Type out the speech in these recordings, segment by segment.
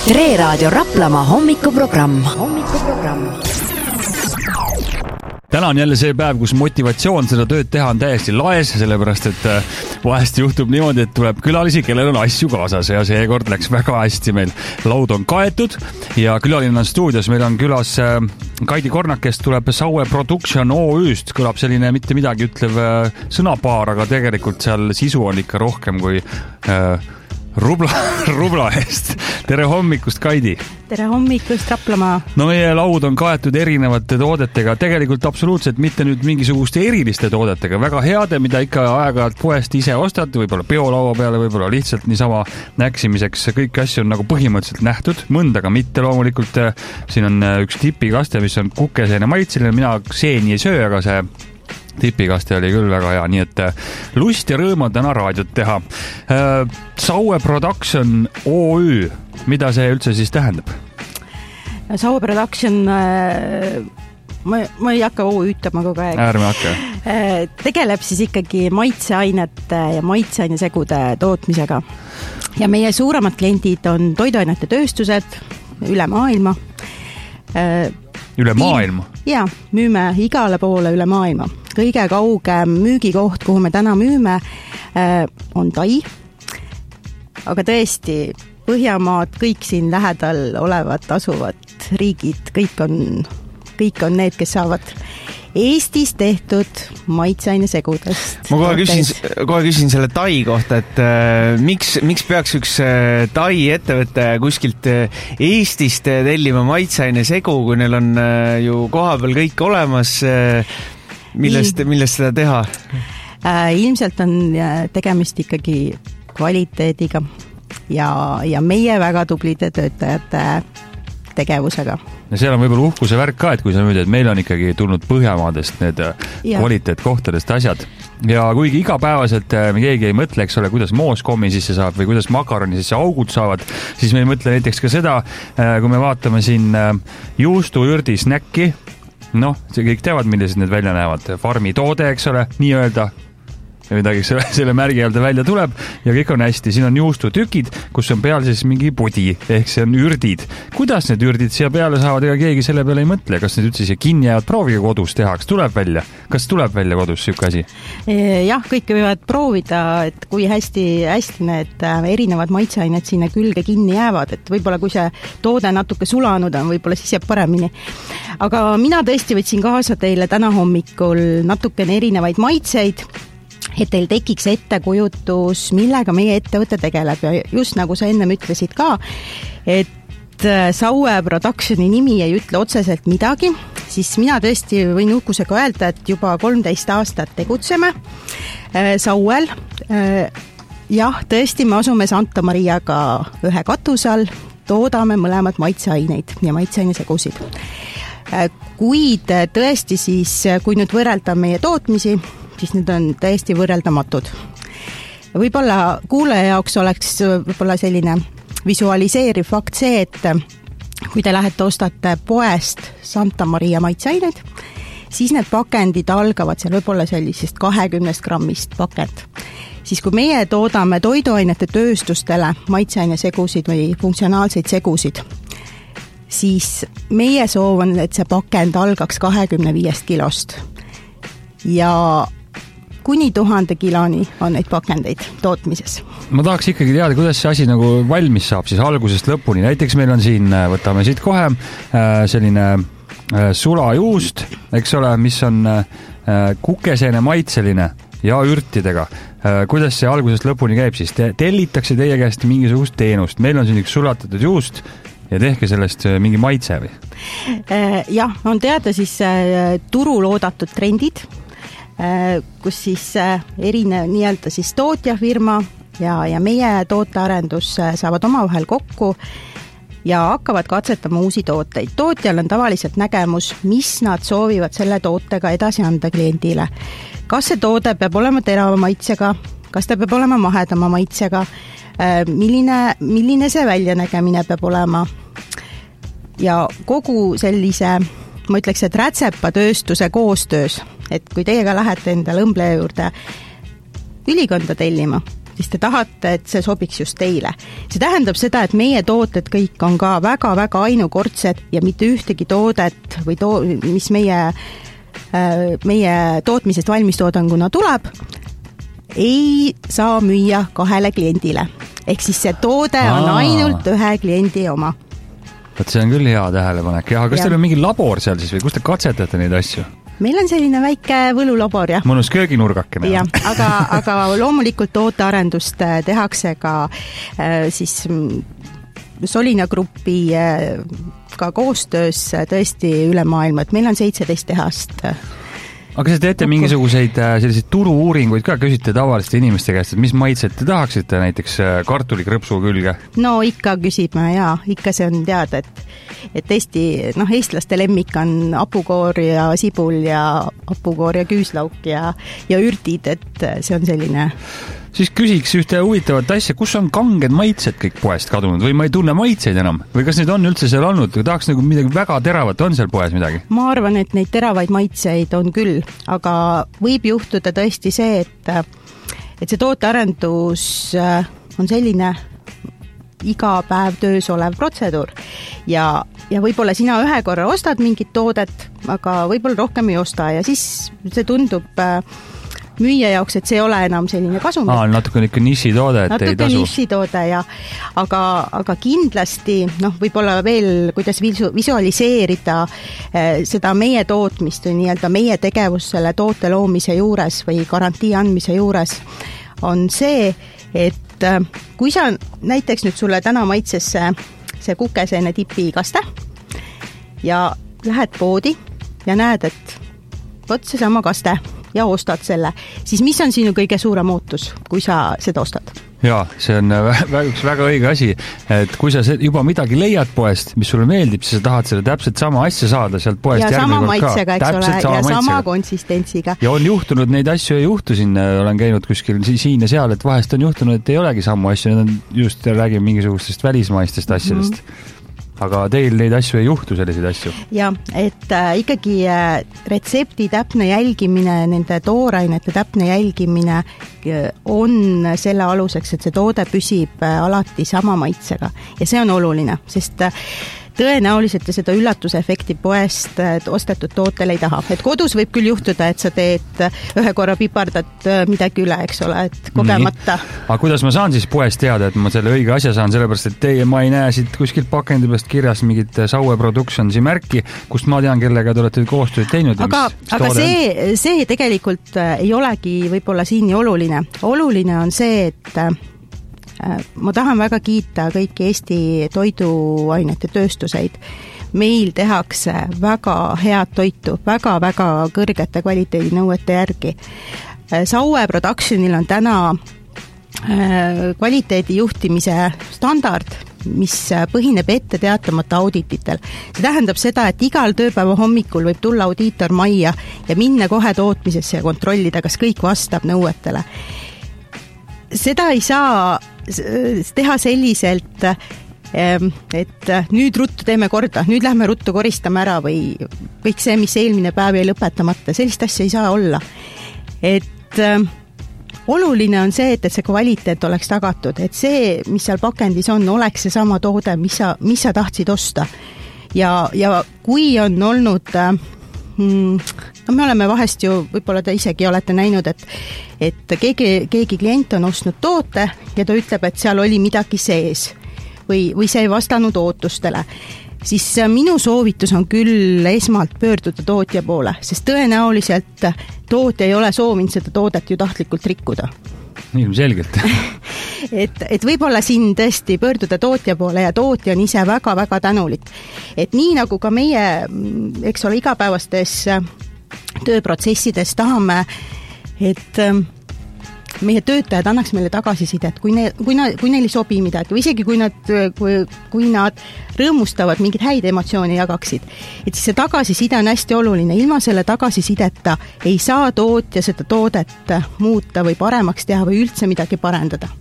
Re Raadio Raplamaa hommikuprogramm. Täna on jälle see päev, kus motivatsioon seda tööd teha on täiesti laes, sellepärast et vahest juhtub niimoodi, et tuleb külalisi, kellel on asju kaasas ja seekord läks väga hästi. Meil laud on kaetud ja külaline on stuudios. Meil on külas Kaidi Kornak, kes tuleb Saue Production OÜ-st. Kõlab selline mitte midagi ütlev sõnapaar, aga tegelikult seal sisu on ikka rohkem kui rubla eest. Tere hommikust, Kaidi! Tere hommikust, Raplamaa! No meie laud on kaetud erinevate toodetega, tegelikult absoluutselt mitte nüüd mingisuguste eriliste toodetega, väga heade, mida ikka aeg-ajalt poest ise ostad, võib-olla biolaua peale, võib-olla lihtsalt niisama näksimiseks. Kõik asju on nagu põhimõtteliselt nähtud, mõndaga mitte loomulikult. Siin on üks tipikaste, mis on kukeseene maitseline, mina seeni ei söö, aga see tipikaste oli küll väga hea, nii et lust ja rõõm on täna raadiot teha. Saue Production OÜ, mida see üldse siis tähendab? Saue Production, ma ei hakka OÜ-tama kogu aeg. Ärme hakka. Tegeleb siis ikkagi maitseainete ja maitseainesegude tootmisega. Ja meie suuremad kliendid on toiduainete tööstused üle maailma. Üle maailma? Jaa, müüme igale poole üle maailma. Kõige kaugem müügikoht, kuhu me täna müüme, on Tai. Aga tõesti, Põhjamaad, kõik siin lähedal olevad, asuvad riigid, kõik on need, kes saavad Eestis tehtud maitseainesegudest. Ma kohe küsin selle Tai kohta, et miks peaks üks Tai ettevõte kuskilt Eestist tellima maitseainesegu, kui neil on ju kohapeal kõik olemas, millest seda teha? Ilmselt on tegemist ikkagi kvaliteediga ja meie väga tublide töötajate tegevusega. Ja seal on võib-olla uhkuse värk ka, et kui sa müüd, et meil on ikkagi tulnud Põhjamaadest need kvaliteetkohtadest asjad. Ja kuigi igapäevaselt me keegi ei mõtle, eks ole, kuidas mooskommi sisse saab või kuidas makaroni sisse augud saavad, siis me ei mõtle näiteks ka seda, kui me vaatame siin juustuürdi snäkki, kõik teavad, millised need välja näevad. Farmi toode, eks ole, nii öelda, midagi selle märgi alda välja tuleb ja kõik on hästi. Siin on juustutükid, kus on peal siis mingi pudi, ehk see on ürdid. Kuidas need ürdid siia peale saavad, ega keegi selle peale ei mõtle? Kas need üldse siia kinni jäävad? Proovige kodus tehaks. Kas tuleb välja kodus siuke asi? Jah, kõike võivad proovida, et kui hästi need erinevad maitseained sinna külge kinni jäävad, et võib-olla kui see toode natuke sulanud on, võib-olla siis jääb paremini. Aga mina tõesti võtsin kaasa teile täna hommikul natukene erinevaid maitseid, et teil tekiks ettekujutus, millega meie ettevõte tegeleb ja just nagu sa ennem ütlesid ka, et Saue Productioni nimi ei ütle otseselt midagi, siis mina tõesti võin uhkusega öelda, et juba 13 aastat tegutseme Sauel. Jah, tõesti, me asume Santa Mariaga ühe katusal, toodame mõlemad maitseaineid ja maitseainesegusid. Kuid tõesti siis, kui nüüd võrrelda meie tootmisi, siis need on täiesti võrreldamatud. Võib-olla kuulaja jaoks oleks võib-olla selline visualiseeriv fakt see, et kui te lähete ostate poest Santa Maria maitseaineid, siis need pakendid algavad seal võib-olla sellisest 20 grammist pakend. Siis kui meie toodame toiduainete tööstustele maitseainesegusid või funktsionaalseid segusid, siis meie soov on, et see pakend algaks 25 kilost. Ja kuni 1000 kiloni on neid pakendeid tootmises. Ma tahaks ikkagi teada, kuidas see asi nagu valmis saab siis algusest lõpuni. Näiteks meil on siin, võtame siit kohe, selline sulajuust, eks ole, mis on kukeseene maitseline ja ürtidega. Kuidas see algusest lõpuni käib siis? Tellitakse teie käest mingisugust teenust. Meil on siin üks sulatatud juust ja tehke sellest mingi maitse või? Jah, on teada siis turul oodatud trendid, kus siis nii-öelda siis tootjafirma ja meie tootearendus saavad omavahel kokku ja hakkavad katsetama uusi tooteid. Tootjal on tavaliselt nägemus, mis nad soovivad selle tootega edasi anda kliendile. Kas see toode peab olema terava maitsega, kas ta peab olema mahedama maitsega, milline see väljanägemine peab olema. Ja kogu sellise, ma ütleks, et rätsepatööstuse koostöös, et kui teiega lähete endale õmbleja juurde ülikonda tellima, siis te tahate, et see sobiks just teile. See tähendab seda, et meie tooted kõik on ka väga-väga ainukordsed ja mitte ühtegi toodet või mis meie tootmisest valmistoodanguna tuleb, ei saa müüa 2 kliendile. Ehk siis see toode on ainult 1 kliendi oma. Võt see on küll hea tähelepanek. Ja kas teil on mingi labor seal siis või kus te katsetate neid asju? Meil on selline väike võlulabor, jah. Mõnus kööginurgakene. Ja, aga loomulikult tootearendust tehakse ka siis Solina Grupi ka koostöös tõesti üle maailma, et meil on 17 tehast. Aga kas te teete mingisuguseid selliseid turu-uuringuid ka, küsite tavaliste inimeste käest, et mis maitset te tahaksite näiteks kartulikrõpsu külge? No ikka küsime, jaa, ikka see on teada, et tõesti, eestlaste lemmik on hapukoor ja sibul ja hapukoor ja küüslauk ja ürdid, et see on selline... Siis küsiks ühte huvitavat asja, kus on kanged maitsed kõik poest kadunud või ma ei tunne maitseid enam? Või kas need on üldse seal olnud? Tahaks nagu midagi väga teravat, on seal poes midagi? Ma arvan, et neid teravaid maitseid on küll, aga võib juhtuda tõesti see, et see tootearendus on selline iga päev töös olev protseduur ja võib-olla sina ühe korra ostad mingit toodet, aga võib-olla rohkem ei osta ja siis see tundub... müüja jaoks, et see ei ole enam selline kasum. Natuke ikka nišitoode, et ei tasu. Natuke nišitoode, aga kindlasti, võib-olla veel, kuidas visualiseerida seda meie tootmist või nii-öelda meie tegevus selle toote loomise juures või garantii andmise juures on see, et kui sa näiteks nüüd sulle täna maitses see kukeseene tipi kaste ja lähed poodi ja näed, et võt see sama kaste ja ostad selle, siis mis on sinu kõige suurem ootus, kui sa seda ostad? Jaa, see on üks väga õige asi, et kui sa juba midagi leiad poest, mis sulle meeldib, siis sa tahad selle täpselt sama asja saada sealt poest ja järgmine kord ka. Ja sama maitsega, eks ole, ja sama konsistentsiga. Ja on juhtunud, neid asju ei juhtu siin, olen käinud kuskil siin ja seal, et vahest on juhtunud, et ei olegi samu asju, need on just, räägime mingisugustest välismaistest asjadest. Aga teil neid asju ei juhtu, selliseid asju? Ja, et ikkagi retsepti täpne jälgimine, nende toorainete täpne jälgimine on selle aluseks, et see toode püsib alati sama maitsega. Ja see on oluline, sest tõenäoliselt seda üllatusefekti poest ostetud tootel ei taha. Et kodus võib küll juhtuda, et sa teed ühe korra pipardad midagi üle, eks ole, et kogemata. Aga kuidas ma saan siis poest teada, et ma selle õige asja saan, sellepärast, et ma ei näe siit kuskilt pakendi peast kirjas mingit Saue Productionsi märki, kust ma tean, kellega te olete koostööd teinud. Aga see tegelikult ei olegi võib-olla siin nii oluline. Oluline on see, et ma tahan väga kiita kõiki Eesti toiduainete tööstuseid. Meil tehakse väga head toitu, väga-väga kõrgete kvaliteedinõuete järgi. Saue Productionil on täna kvaliteedi juhtimise standard, mis põhineb ette teatamata audititel. See tähendab seda, et igal tööpäeva hommikul võib tulla audiitor majja ja minna kohe tootmisesse ja kontrollida, kas kõik vastab nõuetele. Seda ei saa teha selliselt, et nüüd ruttu teeme korda, nüüd lähme ruttu koristame ära või kõik see, mis eelmine päev jäi lõpetamata, sellist asja ei saa olla. Et oluline on see, et see kvaliteet oleks tagatud, et see, mis seal pakendis on, oleks see sama toode, mis sa tahtsid osta. Ja kui on olnud... me oleme vahest ju, võib-olla te isegi olete näinud, et keegi klient on ostnud toote ja ta ütleb, et seal oli midagi sees või see ei vastanud ootustele, siis minu soovitus on küll esmalt pöörduda tootja poole, sest tõenäoliselt tootja ei ole soovinud seda toodet ju tahtlikult rikkuda. Ilmselgelt. et võib-olla siin tõesti pöörduda tootja poole ja tootja on ise väga-väga tänulik. Et nii nagu ka meie, eks ole, igapäevastes tööprotsessides tahame, et meie töötajad annaks meile tagasisidet, kui neil ei sobi midagi või isegi kui nad rõõmustavad, mingid häid emotsioone jagaksid. Et siis see tagasiside on hästi oluline. Ilma selle tagasisideta ei saa tootja seda toodet muuta või paremaks teha või üldse midagi parendada.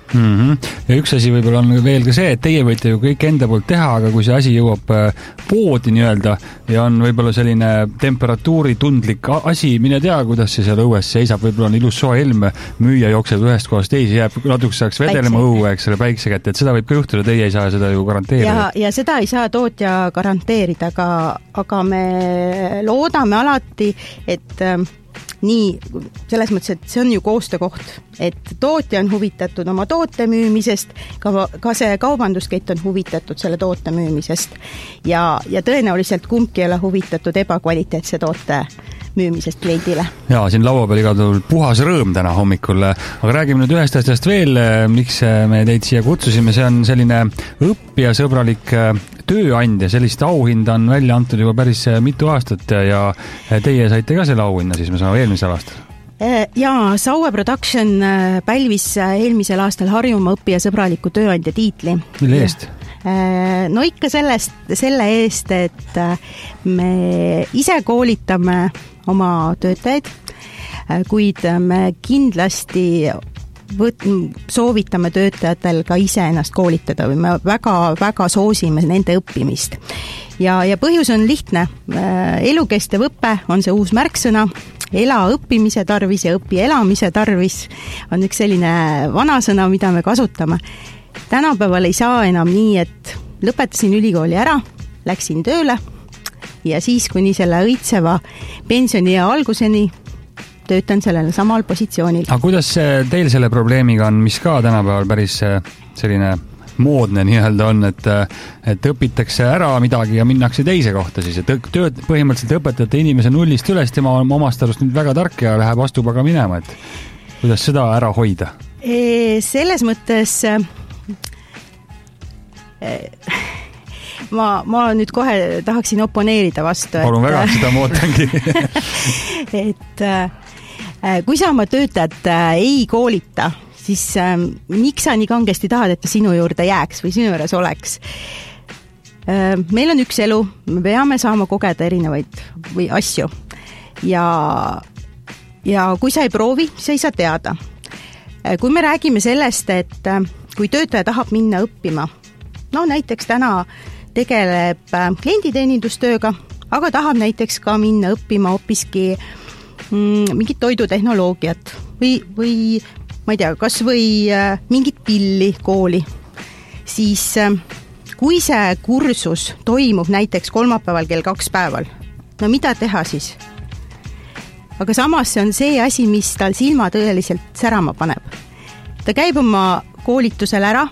Ja üks asi võib-olla on veel ka see, et teie võite ju kõik enda poolt teha, aga kui see asi jõuab poodi nii-öelda ja on võib-olla selline temperatuuritundlik asi, mine tea, kuidas see seal õues seisab, võib-olla on ilus soe ilm, müüja jookseb ühest kohast teisi, jääb natuke saaks vedelema õue, eks selle päikse kätte, et seda võib ka juhtuda, teie ei saa seda ju garanteerida. Ja seda ei saa tootja garanteerida, aga me loodame alati, et nii, selles mõttes, et see on ju koostöökoht, et tootja on huvitatud oma toote müümisest, ka see kaubanduskett on huvitatud selle toote müümisest ja tõenäoliselt kumbki ei ole huvitatud ebakvaliteetse toote müümisest kliendile. Jaa, siin laua peal igal juhul puhas rõõm täna hommikul, aga räägime nüüd ühest asjast veel, miks me teid siia kutsusime, see on selline õppijasõbralik tööandja, sellist auhinda on välja antud juba päris mitu aastat ja teie saite ka selle auhinna, siis me saame eelmisel aastal. Jaa, Saue Production pälvis eelmisel aastal Harjumaa õppijasõbraliku tööandja tiitli. Mille eest? No ikka selle eest, et me ise koolitame oma töötajaid, kuid me kindlasti soovitame töötajatel ka ise ennast koolitada või me väga soosime nende õppimist. Ja põhjus on lihtne. Elukestev õpe on see uus märksõna. Ela õppimise tarvis ja õpi elamise tarvis on üks selline vanasõna, mida me kasutame. Tänapäeval ei saa enam nii, et lõpetasin ülikooli ära, läksin tööle ja siis kuni selle õitseva pensioni ja alguseni töötan sellel samal positsioonil. Aga kuidas teil selle probleemiga on, mis ka tänapäeval päris selline moodne nii-öelda on, et õpitakse ära midagi ja minnakse teise kohta siis, et tööd põhimõtteliselt õpetate inimese nullist üles, tema on omast arust nüüd väga tark ja läheb astub aga minema, et kuidas seda ära hoida? Selles mõttes ma nüüd kohe tahaksin oponeerida vastu. Palun väga, seda ma ootangi. Et kui sa oma töötajat ei koolita, siis miks sa nii kangesti tahad, et ta sinu juurde jääks või sinu juures oleks? Meil on üks elu, me peame saama kogeda erinevaid või asju ja kui sa ei proovi, siis ei saa teada. Kui me räägime sellest, et kui töötaja tahab minna õppima, no näiteks täna tegeleb klienditeenindustööga, aga tahab näiteks ka minna õppima hoopiski mingit toidutehnoloogiat või ma ei tea, kas või mingit pilli kooli, siis kui see kursus toimub näiteks kolmapäeval kell 2 päeval, no mida teha siis? Aga samas see on see asi, mis tal silma tõeliselt särama paneb. Ta käib oma koolitusel ära,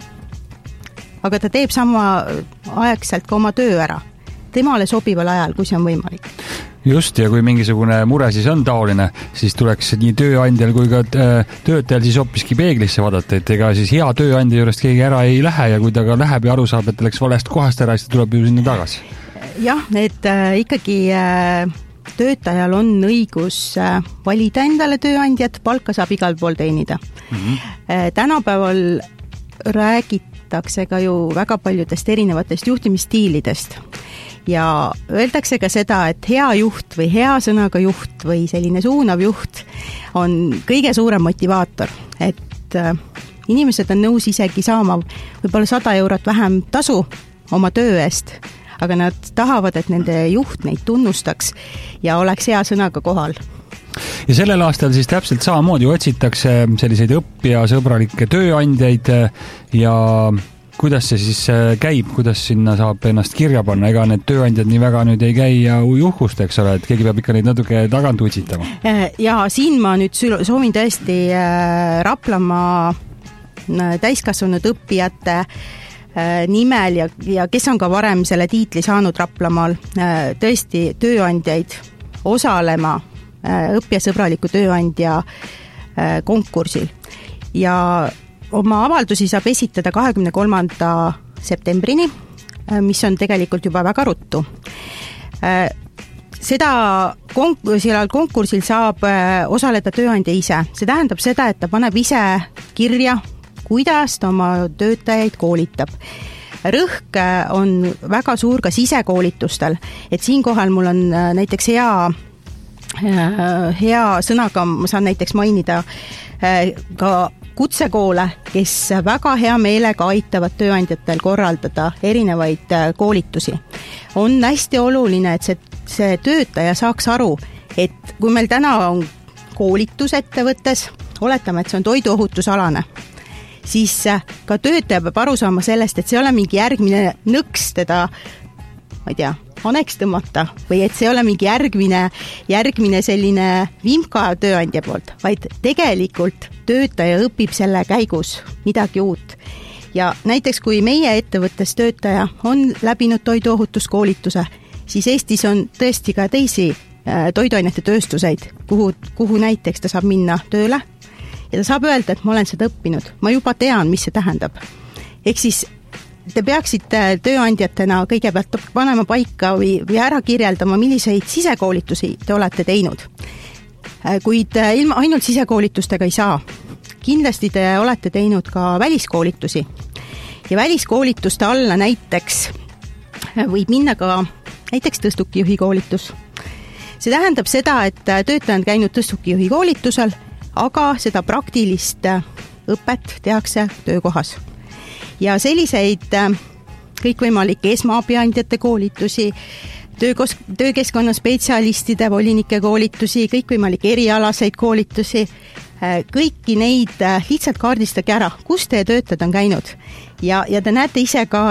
aga ta teeb sama aegselt ka oma töö ära. Temale sobival ajal, kui see on võimalik. Just, ja kui mingisugune mure siis on taoline, siis tuleks nii tööandjal kui ka töötajal siis hoopiski peeglisse vaadata, et ega siis hea tööandja juurest keegi ära ei lähe ja kui ta ka läheb ja aru saab, et läks valest kohast ära, siis ta tuleb ju sinna tagasi. Jah, et ikkagi töötajal on õigus valida endale tööandjat, palka saab igal pool teenida. Tänapäeval räägitakse ka ju väga paljudest erinevatest juhtimisstiilidest. Ja öeldakse ka seda, et hea juht või hea sõnaga juht või selline suunav juht on kõige suurem motivaator, et inimesed on nõus isegi saama võib-olla 100 eurot vähem tasu oma töö eest, aga nad tahavad, et nende juht neid tunnustaks ja oleks hea sõnaga kohal. Ja sellel aastal siis täpselt samamoodi otsitakse selliseid õppijasõbralikke tööandjaid ja kuidas see siis käib, kuidas sinna saab ennast kirja panna, ega need tööandjad nii väga nüüd ei käi ja juhust, eks ole, et keegi peab ikka neid natuke tagant utsitama. Ja siin ma nüüd soovin tõesti Raplamaa täiskasvanud õppijate nimel ja kes on ka varem selle tiitli saanud Raplamaal, tõesti tööandjaid osalema õppijasõbraliku tööandja konkursil ja oma avaldusi saab esitada 23. septembrini, mis on tegelikult juba väga ruttu. Sellel konkursil saab osaleda tööandja ise. See tähendab seda, et ta paneb ise kirja, kuidas ta oma töötajaid koolitab. Rõhk on väga suur ka sisekoolitustel, et siinkohal mul on näiteks hea sõnaga, ma saan näiteks mainida ka kutsekoole, kes väga hea meelega aitavad tööandjatel korraldada erinevaid koolitusi. On hästi oluline, et see töötaja saaks aru, et kui meil täna on koolitus ettevõttes, oletame, et see on toiduohutusalane, siis ka töötaja peab aru saama sellest, et see ei ole mingi järgmine nõks teda, ma ei tea, haneks tõmmata või et see ei ole mingi järgmine selline vimka tööandja poolt, vaid tegelikult töötaja õpib selle käigus midagi uut. Ja näiteks kui meie ettevõttes töötaja on läbinud toiduohutuskoolituse, siis Eestis on tõesti ka teisi toiduainete tööstuseid, kuhu näiteks ta saab minna tööle ja ta saab öelda, et ma olen seda õppinud, ma juba tean, mis see tähendab. Ehk siis te peaksite tööandjatena kõigepealt panema paika või ära kirjeldama, milliseid sisekoolitusi te olete teinud. Kuid ilma ainult sisekoolitustega ei saa. Kindlasti te olete teinud ka väliskoolitusi. Ja väliskoolituste alla näiteks võib minna ka näiteks tõstukijuhi koolitus. See tähendab seda, et töötaja on käinud tõstukijuhi koolitusel, aga seda praktilist õpet tehakse töökohas. Ja selliseid kõikvõimalike esmaabiandjate koolitusi, töökeskkonna spetsialistide, volinike koolitusi, kõikvõimalikke erialaseid koolitusi, kõiki neid lihtsalt kaardistage ära, kus teie töötajad on käinud. Ja te näete ise ka,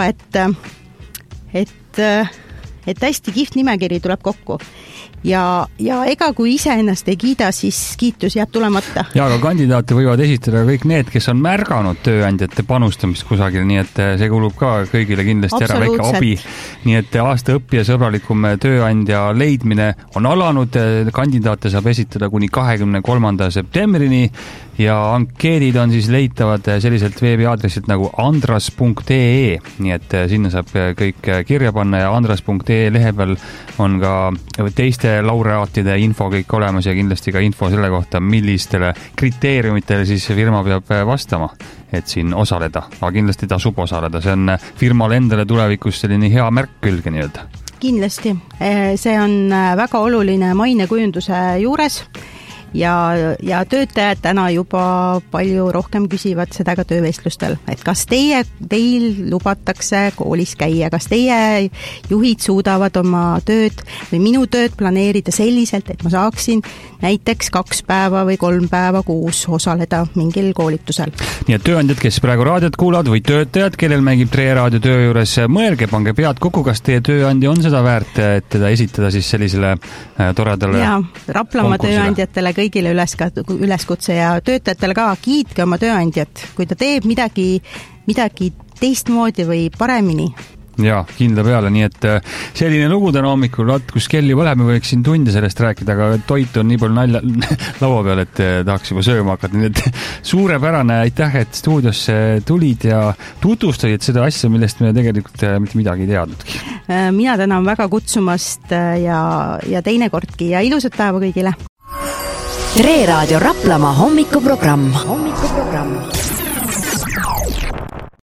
et hästi kihvt nimekiri tuleb kokku. Ja ega kui ise ennast ei kiida, siis kiitus jääb tulemata. Ja aga kandidaate võivad esitada kõik need, kes on märganud tööandjate panustamist kusagil, nii et see kulub ka kõigile kindlasti ära väike abi. Nii et aasta õppijasõbralikum tööandja leidmine on alanud, kandidaate saab esitada kuni 23. septembrini ja ankeedid on siis leitavad selliselt veebiaadressilt nagu andras.ee, nii et sinna saab kõik kirja panna ja andras.ee lehe peal on ka teiste laureaatide info kõik olemas ja kindlasti ka info selle kohta, millistele kriteeriumitele siis firma peab vastama, et siin osaleda. Aga kindlasti tasub osaleda, see on firmale endale tulevikus selline hea märk külge nii-öelda. Kindlasti, see on väga oluline mainekujunduse juures ja töötajad täna juba palju rohkem küsivad seda ka töövestlustel, et kas teil lubatakse koolis käia, kas teie juhid suudavad oma tööd või minu tööd planeerida selliselt, et ma saaksin näiteks 2 päeva või 3 päeva kuus osaleda mingil koolitusel. Nii et tööandjad, kes praegu raadiot kuulavad või töötajad, kellel mängib Tre Raadio töö juures, mõelge, pange pead kokku, kas teie tööandja on seda väärt, et teda esitada siis sellisele toredale Raplamaa tööandjatele kõigile üleskutse ja töötajatele ka, kiitke oma tööandjat, kui ta teeb midagi teistmoodi või paremini. Ja, kindla peale, nii et selline lugu täna hommikul, kus kell juba läheb, me võiks siin tunde sellest rääkida, aga toit on nii palju laua peal, et tahaks juba sööma hakata, nii et suurepärane, aitäh, et stuudiosse tulid ja tutvustasid seda asja, millest me tegelikult mitte midagi ei teadnudki. Mina tänan väga kutsumast ja teinekordki ja ilusat päeva kõigile. Tre Raadio Raplamaa hommikuprogramm.